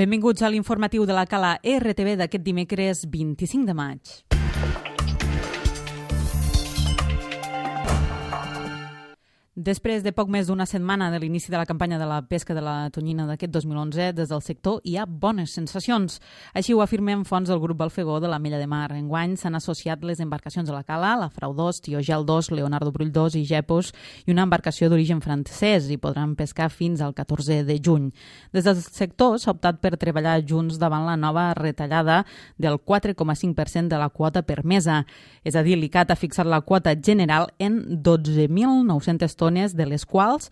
Benvinguts a l'informatiu de la Cala RTV d'aquest dimecres 25 de maig. Després de poc més d'una setmana de l'inici de la campanya de la pesca de la tonyina d'aquest 2011, des del sector hi ha bones sensacions. Així ho afirmen fonts del grup Balfegó de l'Ametlla de Mar. Enguany s'han associat les embarcacions a la cala, la Frau 2, Tiogel 2, Leonardo Brull 2 i Gepos, i una embarcació d'origen francès, i podran pescar fins al 14 de juny. Des del sector s'ha optat per treballar junts davant la nova retallada del 4,5% de la quota permesa. És a dir, l'ICAT ha fixat la quota general en 12.900 tones, de les quals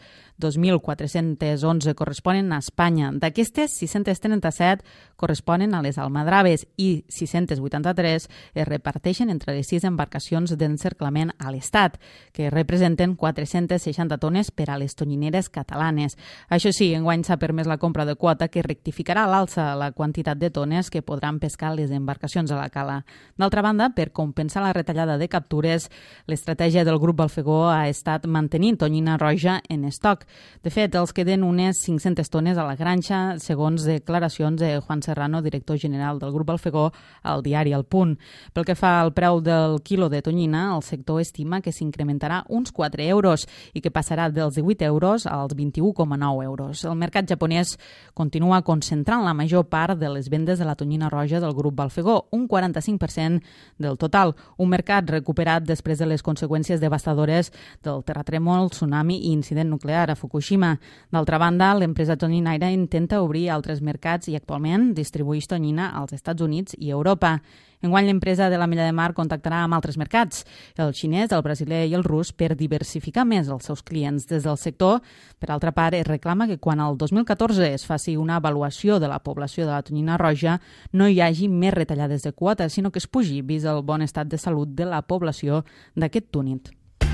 2.411 corresponen a Espanya. D'aquestes, 637 corresponen a les almadraves i 683 es reparteixen entre les 6 embarcacions d'encerclament a l'Estat, que representen 460 tones per a les tonyineres catalanes. Això sí, enguany s'ha permès la compra de quota que rectificarà a l'alça la quantitat de tones que podran pescar les embarcacions a la cala. D'altra banda, per compensar la retallada de captures, l'estratègia del grup Balfegó ha estat mantenint tonyina roja en estoc. De fet, els queden unes 500 tones a la granxa, segons declaracions de Juan Serrano, director general del grup Balfegó, al diari El Punt. Pel que fa al preu del quilo de tonyina, el sector estima que s'incrementarà uns 4 euros i que passarà dels 18 euros als 21,9 euros. El mercat japonès continua concentrant la major part de les vendes de la tonyina roja del grup Balfegó, un 45% del total, un mercat recuperat després de les conseqüències devastadores del terratrèmol, tsunami i incident nuclear a Fukushima. D'altra banda, l'empresa toninaire intenta obrir altres mercats i actualment distribueix tonyina als Estats Units i Europa. Enguany, l'empresa de l'Ametlla de Mar contactarà amb altres mercats, el xinès, el brasiler i el rus, per diversificar més els seus clients. Des del sector, per altra part, es reclama que quan el 2014 es faci una avaluació de la població de la tonyina roja no hi hagi més retallades de quotes, sinó que es pugi vist el bon estat de salut de la població d'aquest túnid.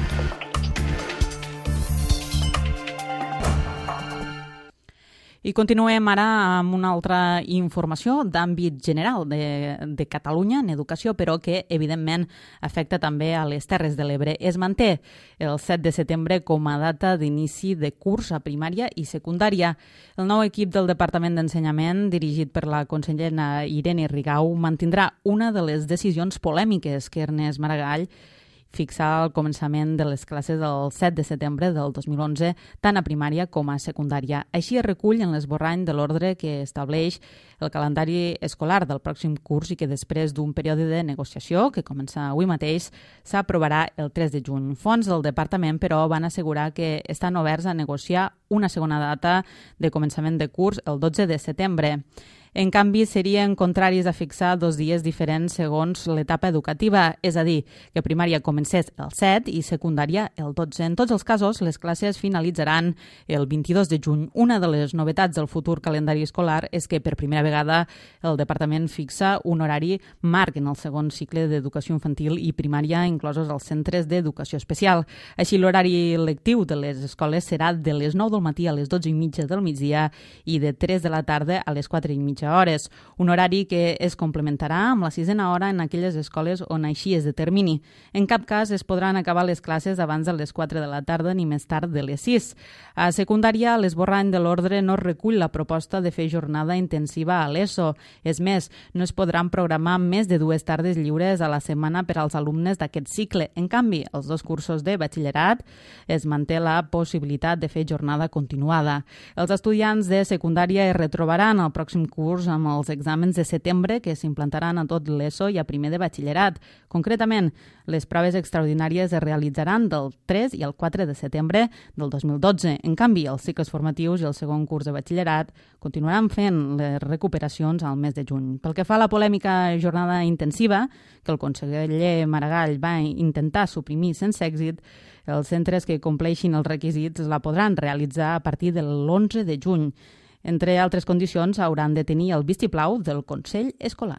I continuem ara amb una altra informació d'àmbit general de Catalunya en educació, però que evidentment afecta també a les Terres de l'Ebre. Es manté el 7 de setembre com a data d'inici de curs a primària i secundària. El nou equip del Departament d'Ensenyament, dirigit per la consellera Irene Rigau, mantindrà una de les decisions polèmiques que Ernest Maragall fixar el començament de les classes el 7 de setembre del 2011, tant a primària com a secundària. Així es recull en l'esborrany de l'ordre que estableix el calendari escolar del pròxim curs i que després d'un període de negociació, que comença avui mateix, s'aprovarà el 3 de juny. Fonts del departament, però, van assegurar que estan oberts a negociar una segona data de començament de curs el 12 de setembre. En canvi, serien contraris a fixar 2 dies diferents segons l'etapa educativa, és a dir, que primària comencés el 7 i secundària el 12. En tots els casos, les classes finalitzaran el 22 de juny. Una de les novetats del futur calendari escolar és que per primera vegada el departament fixa un horari marc en el segon cicle d'educació infantil i primària, inclosos els centres d'educació especial. Així, l'horari lectiu de les escoles serà de les 9 del matí a les 12:30 del migdia i de 3 de la tarda a les 4:30 hores, un horari que es complementarà amb la 6a hora en aquelles escoles on així es determini. En cap cas es podran acabar les classes abans de les 4 de la tarda ni més tard de les 6. A secundària, l'esborrany de l'ordre no recull la proposta de fer jornada intensiva a l'ESO. És més, no es podran programar més de 2 tardes lliures a la setmana per als alumnes d'aquest cicle. En canvi, els 2 cursos de batxillerat es manté la possibilitat de fer jornada continuada. Els estudiants de secundària es retrobaran al pròxim curs amb els exàmens de setembre que s'implantaran a tot l'ESO i a primer de batxillerat. Concretament, les proves extraordinàries es realitzaran del 3 i el 4 de setembre del 2012. En canvi, els cicles formatius i el segon curs de batxillerat continuaran fent les recuperacions al mes de juny. Pel que fa a la polèmica jornada intensiva, que el conseller Maragall va intentar suprimir sense èxit, els centres que compleixin els requisits la podran realitzar a partir de l'11 de juny. Entre altres condicions, hauran de tenir el vistiplau del Consell Escolar.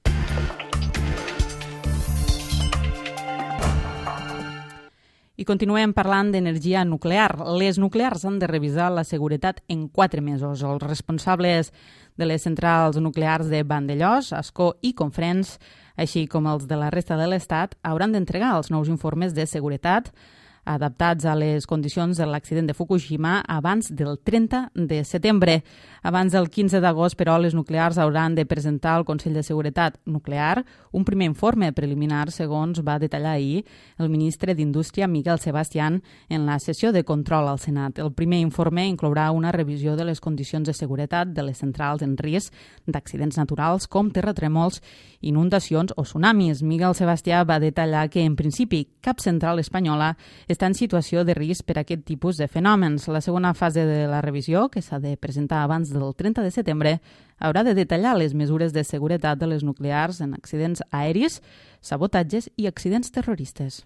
I continuem parlant d'energia nuclear. Les nuclears han de revisar la seguretat en 4 mesos. Els responsables de les centrals nuclears de Vandellòs, Ascó i Confrens, així com els de la resta de l'Estat, hauran d'entregar els nous informes de seguretat adaptats a les condicions de l'accident de Fukushima abans del 30 de setembre. Abans del 15 d'agost, però, les nuclears hauran de presentar al Consell de Seguretat Nuclear un primer informe preliminar, segons va detallar ahir el ministre d'Indústria, Miguel Sebastián, en la sessió de control al Senat. El primer informe inclourà una revisió de les condicions de seguretat de les centrals en risc d'accidents naturals com terratrèmols, inundacions o tsunamis. Miguel Sebastià va detallar que, en principi, cap central espanyola està en situació de risc per a aquest tipus de fenòmens. La segona fase de la revisió, que s'ha de presentar abans del 30 de setembre, haurà de detallar les mesures de seguretat de les nuclears en accidents aeris, sabotatges i accidents terroristes.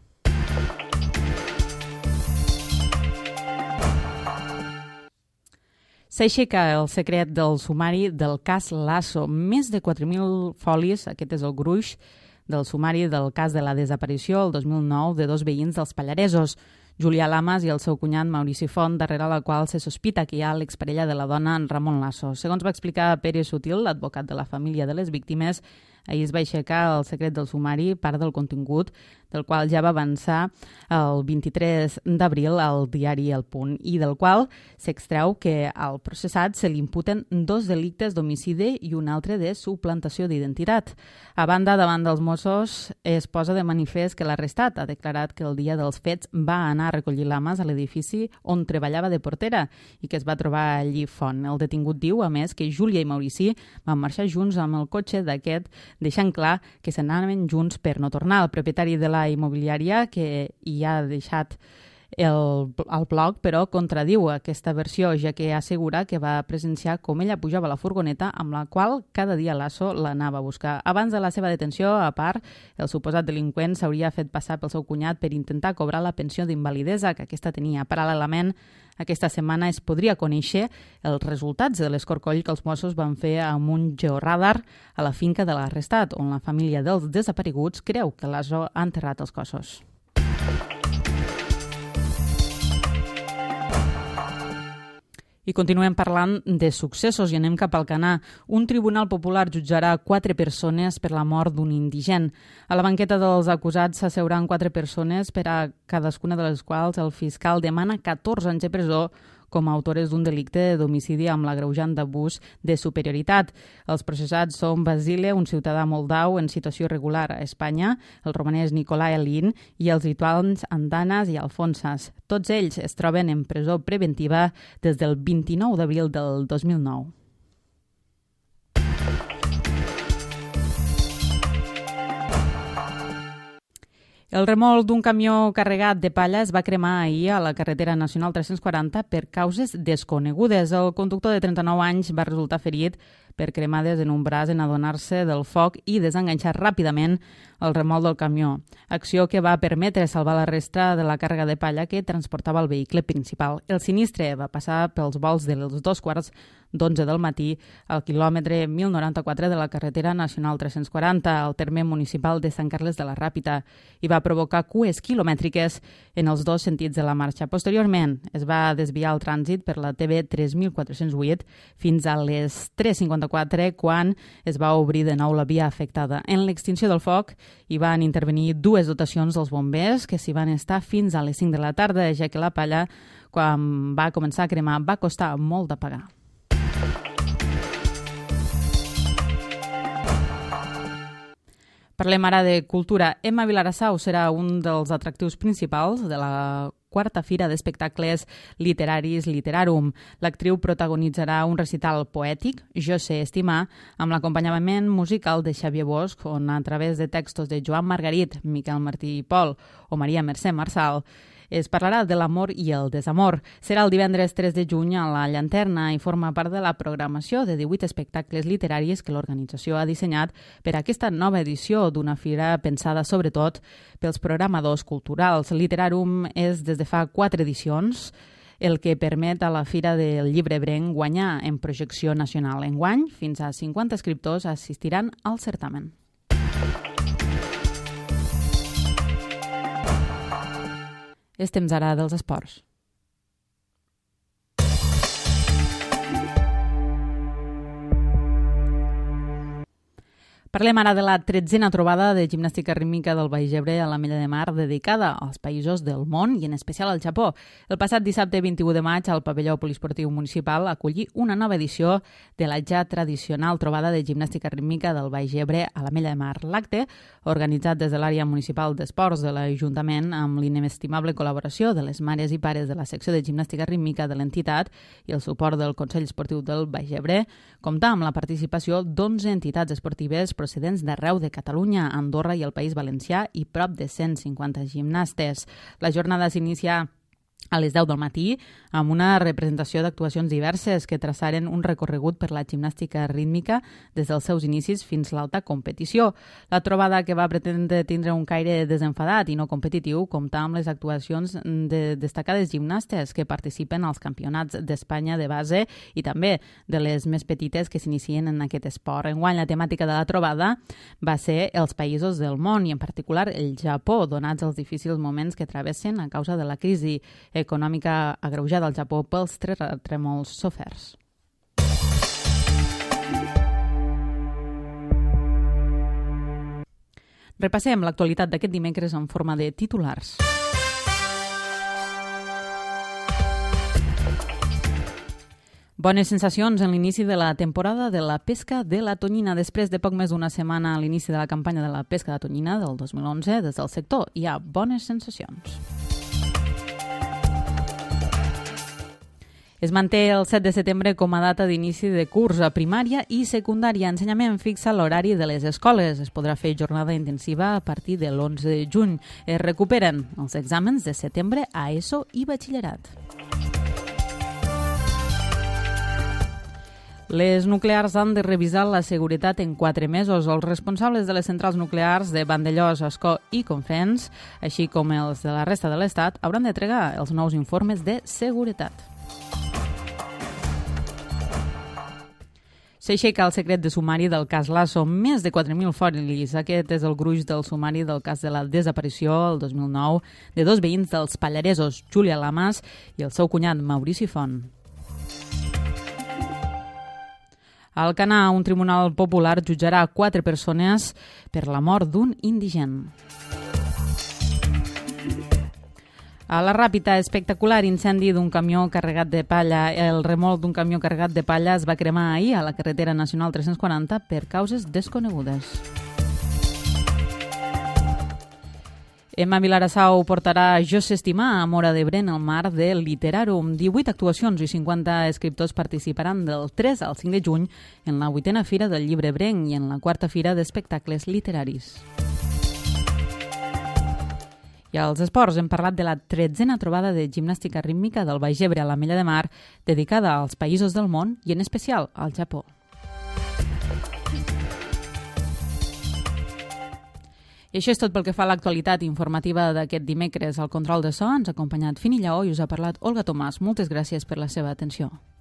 S'aixeca el secret del sumari del cas Lasso. Més de 4.000 folis, aquest és el gruix del sumari del cas de la desaparició el 2009 de dos veïns dels Pallaresos, Julià Lamas i el seu cunyat Maurici Font, darrere la qual se sospita que hi ha l'exparella de la dona, Ramon Lasso. Segons va explicar Pere Sutil, l'advocat de la família de les víctimes, ahir es va aixecar el secret del sumari, part del contingut, del qual ja va avançar el 23 d'abril al diari El Punt, i del qual s'extreu que al processat se li imputen 2 delictes d'homicidi i un altre de suplantació d'identitat. A banda, davant dels Mossos, es posa de manifest que l'arrestat ha declarat que el dia dels fets va anar a recollir Lamas a l'edifici on treballava de portera i que es va trobar allí Font. El detingut diu, a més, que Júlia i Maurici van marxar junts amb el cotxe d'aquest, deixant clar que se n'anaven junts per no tornar. El propietari de la immobiliària, que hi ha deixat el blog, però contradiu aquesta versió, ja que assegura que va presenciar com ella pujava a la furgoneta amb la qual cada dia Lasso l'anava a buscar. Abans de la seva detenció, a part, el suposat delinqüent s'hauria fet passar pel seu cunyat per intentar cobrar la pensió d'invalidesa que aquesta tenia. Paral·lelament, aquesta setmana es podria conèixer els resultats de l'escorcoll que els Mossos van fer amb un georradar a la finca de l'arrestat, on la família dels desapareguts creu que Lasso ha enterrat els cossos. I continuem parlant de successos i anem cap al Canà. Un tribunal popular jutjarà 4 persones per la mort d'un indigent. A la banqueta dels acusats s'asseuran 4 persones, per a cadascuna de les quals el fiscal demana 14 anys de presó com a autores d'un delicte d'homicidi amb l'agreujant d'abús de superioritat. Els processats són Basile, un ciutadà moldau en situació irregular a Espanya, el romanès Nicolae Alin i els lituans Andanas i Alfonsas. Tots ells es troben en presó preventiva des del 29 d'abril del 2009. El remolc d'un camió carregat de palla es va cremar ahir a la carretera nacional 340 per causes desconegudes. El conductor de 39 anys va resultar ferit per cremades en un braç en adonar-se del foc i desenganxar ràpidament el remolc del camió, acció que va permetre salvar la resta de la càrrega de palla que transportava el vehicle principal. El sinistre va passar pels volts dels 2:15 del matí al quilòmetre 1094 de la carretera nacional 340, al terme municipal de Sant Carles de la Ràpita, i va provocar cues quilomètriques en els dos sentits de la marxa. Posteriorment, es va desviar el trànsit per la TV 3408 fins a les 3:54, quan es va obrir de nou la via afectada. En l'extinció del foc hi van intervenir 2 dotacions dels bombers que s'hi van estar fins a les 5 de la tarda, ja que la palla, quan va començar a cremar, va costar molt d'apagar. Parlem ara de cultura. Emma Vilarassau serà un dels atractius principals de la 4ª Fira d'Espectacles Literaris Literarum. L'actriu protagonitzarà un recital poètic, Jo sé estimar, amb l'acompanyament musical de Xavier Bosch, on a través de textos de Joan Margarit, Miquel Martí i Pol o Maria Mercè Marçal, es parlarà de l'amor i el desamor. Serà el divendres 3 de juny a la Llanterna i forma part de la programació de 18 espectacles literaris que l'organització ha dissenyat per a aquesta nova edició d'una fira pensada sobretot pels programadors culturals. Literarum és des de fa 4 edicions el que permet a la Fira del Llibre Ebrenc guanyar en projecció nacional. Enguany, fins a 50 escriptors assistiran al certamen. És temps ara dels esports. Parlem ara de la 13a trobada de gimnàstica rítmica del Baix Ebre a l'Ametlla de Mar, dedicada als països del món i en especial al Japó. El passat dissabte 21 de maig al pavelló poliesportiu municipal acollí una nova edició de la ja tradicional trobada de gimnàstica rítmica del Baix Ebre a l'Ametlla de Mar. L'acte, organitzat des de l'àrea municipal d'esports de l'Ajuntament amb l'inestimable col·laboració de les mares i pares de la secció de gimnàstica rítmica de l'entitat i el suport del Consell Esportiu del Baix Ebre, compta amb la participació d'11 entitats esportives procedents d'arreu de Catalunya, Andorra i el País Valencià i prop de 150 gimnastes. La jornada s'inicia a les 10 del matí amb una representació d'actuacions diverses que traçaren un recorregut per la gimnàstica rítmica des dels seus inicis fins a l'alta competició. La trobada, que va pretendre tindre un caire desenfadat i no competitiu, compta amb les actuacions de destacades gimnastes que participen als campionats d'Espanya de base i també de les més petites que s'inicien en aquest esport. Enguany, la temàtica de la trobada va ser els països del món i en particular el Japó, donats els difícils moments que travessen a causa de la crisi econòmica agreujada al Japó pels terratrèmols soferts. Repassem l'actualitat d'aquest dimecres en forma de titulars. Bones sensacions en l'inici de la temporada de la pesca de la tonyina. Després de poc més d'una setmana a l'inici de la campanya de la pesca de tonyina del 2011, des del sector hi ha bones sensacions. Es manté el 7 de setembre com a data d'inici de curs a primària i secundària. Ensenyament fixa l'horari de les escoles. Es podrà fer jornada intensiva a partir de l'11 de juny. Es recuperen els exàmens de setembre a ESO i batxillerat. Les nuclears han de revisar la seguretat en 4 mesos. Els responsables de les centrals nuclears de Vandellòs, Ascó i Conflents, així com els de la resta de l'Estat, hauran d'entregar els nous informes de seguretat. S'aixeca el secret de sumari del cas Lasso, més de 4.000 folis. Aquest és el gruix del sumari del cas de la desaparició, el 2009, de 2 veïns dels Pallaresos, Júlia Lamas i el seu cunyat Maurici Font. A Alcanar, un tribunal popular jutjarà 4 persones per la mort d'un indigent. A la Ràpita, espectacular incendi d'un camió carregat de palla. El remolc d'un camió carregat de palla es va cremar ahir a la carretera nacional 340 per causes desconegudes. Emma Vilarassau portarà Jo sé estimar a Móra d'Ebre en el marc de Literarum. 18 actuacions i 50 escriptors participaran del 3 al 5 de juny en la 8a Fira del Llibre Ebrenc i en la 4a Fira d'Espectacles Literaris. I als esports hem parlat de la 13a trobada de gimnàstica rítmica del Baix Ebre a l'Ametlla de Mar, dedicada als països del món i en especial al Japó. I això és tot pel que fa a l'actualitat informativa d'aquest dimecres. Al control de so ens ha acompanyat Fini Lleó i us ha parlat Olga Tomàs. Moltes gràcies per la seva atenció.